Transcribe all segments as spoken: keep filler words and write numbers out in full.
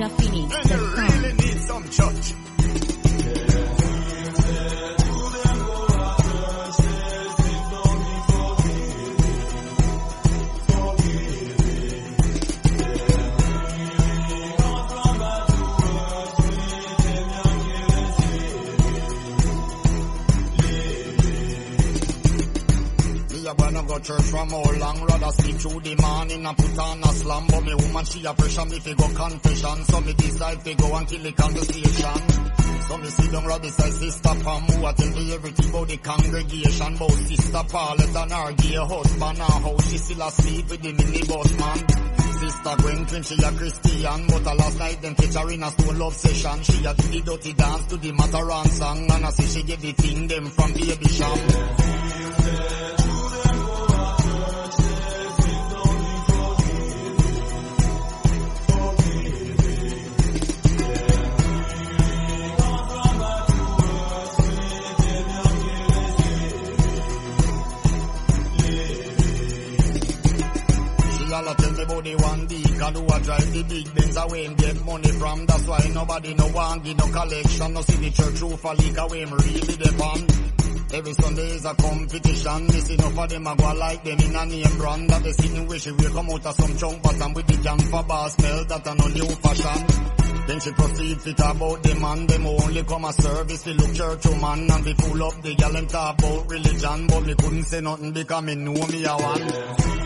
ninja phoenix dot com. And you really need some church. When I go church from all long, rather sleep through the morning and put on a slam. But me woman, she a pressure me fi go confession. So me decide fi go and kill the conversation. So me sit down right beside Sister Pam, who a tell me everything about the congregation. About Sister Paulette and her gay husband, and how she still asleep with the minibus man. Sister Gwen claim she a Christian, but a last night them catch her in a stone love session. She a do the dirty dance to the Mataran song, and I say she get the thing them from Baby Sham. Y'all tell me about the one deacon who a drive the big Benz away and get money from. That's why nobody no want give no collection. No see the church roof a leak away him really depend. Every Sunday is a competition. This enough of them a go like them in a name brand. That they see me wish she will come out of some chunk bottom with the jam for bar smell. That a no new fashion. Then she proceed to talk about the man. Them only come a service to look church to man. And we pull up the gal and talk about religion. But me couldn't say nothing because me know me a one.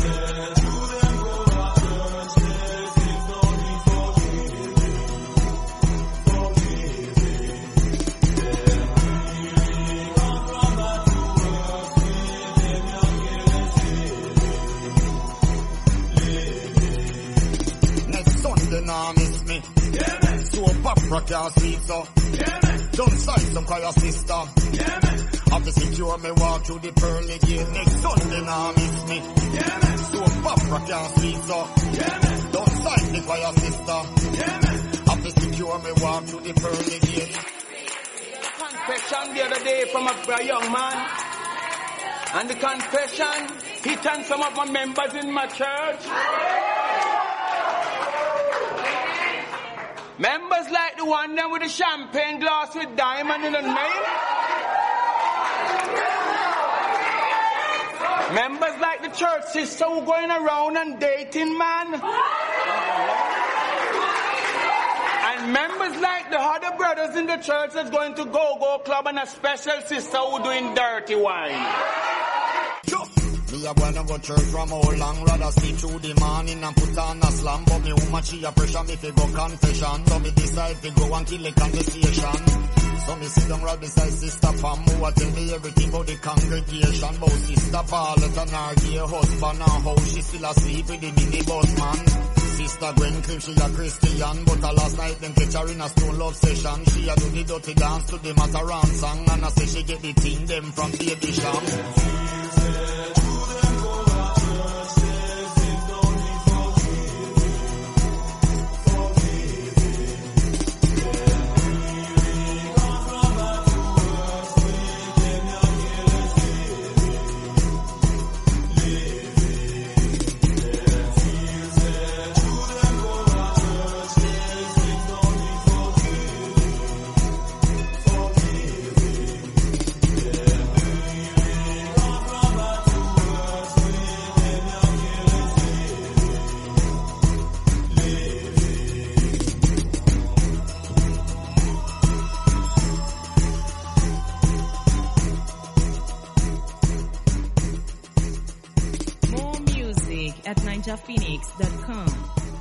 Nah, miss me. Yeah, man. So Papa can't sleep, so. Yeah, man. Don't size some call your sister. Yeah, man. Have to secure me walk through the pearly gate. Next Sunday, nah, miss me. Yeah, man. So Papa can't sleep, so. Yeah, man. Don't size me call your sister. Yeah, man. Have to secure me walk through the pearly gate. Confession the other day from a, a young man. And the confession, he turned some of my members in my church. Members like the one there with the champagne glass with diamond in the name. Members like the church sister who going around and dating man. And members like the other brothers in the church that's going to go-go club and a special sister who doing dirty wine. Me a wanna go church from all long, rather sleep through the morning and put on a slam. But me woman she a pressure me fi go confession. So me decide fi go and kill the conversation. So me sit down right beside Sister Pam, who a tell me everything about the congregation. About Sister Paulette and her gay husband, and how she still asleep with the minibus man. Sister Gwen claim she a Christian, but a last night them catch her in a stone love session. She a do the dirty dance to the Mataran song, and I say she get the thing them from Baby Sham. At ninja phoenix dot com.